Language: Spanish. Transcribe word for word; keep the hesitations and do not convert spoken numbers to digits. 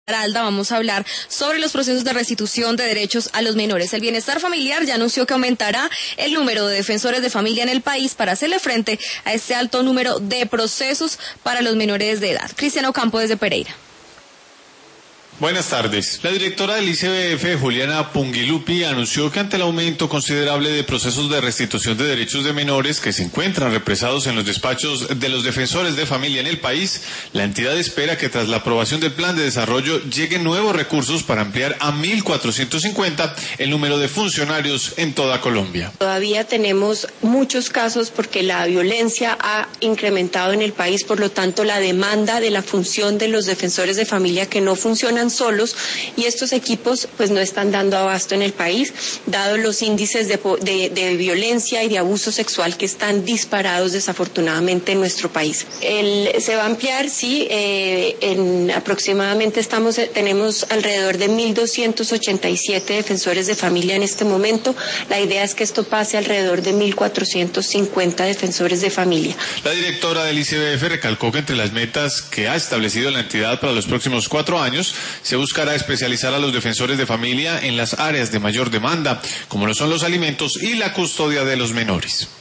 Vamos a hablar sobre los procesos de restitución de derechos a los menores. El Bienestar Familiar ya anunció que aumentará el número de defensores de familia en el país para hacerle frente a este alto número de procesos para los menores de edad. Cristiano Ocampo desde Pereira. Buenas tardes. La directora del I C B F, Juliana Pungilupi, anunció que ante el aumento considerable de procesos de restitución de derechos de menores que se encuentran represados en los despachos de los defensores de familia en el país, la entidad espera que tras la aprobación del plan de desarrollo lleguen nuevos recursos para ampliar a mil cuatrocientos cincuenta el número de funcionarios en toda Colombia. Todavía tenemos muchos casos porque la violencia ha incrementado en el país, por lo tanto la demanda de la función de los defensores de familia que no funcionan solos, y estos equipos pues no están dando abasto en el país, dado los índices de, de, de violencia y de abuso sexual que están disparados desafortunadamente en nuestro país. El, se va a ampliar, sí, eh, en aproximadamente estamos tenemos alrededor de mil doscientos ochenta y siete defensores de familia en este momento. La idea es que esto pase alrededor de mil cuatrocientos cincuenta defensores de familia. La directora del I C B F recalcó que entre las metas que ha establecido la entidad para los próximos cuatro años se buscará especializar a los defensores de familia en las áreas de mayor demanda, como lo son los alimentos y la custodia de los menores.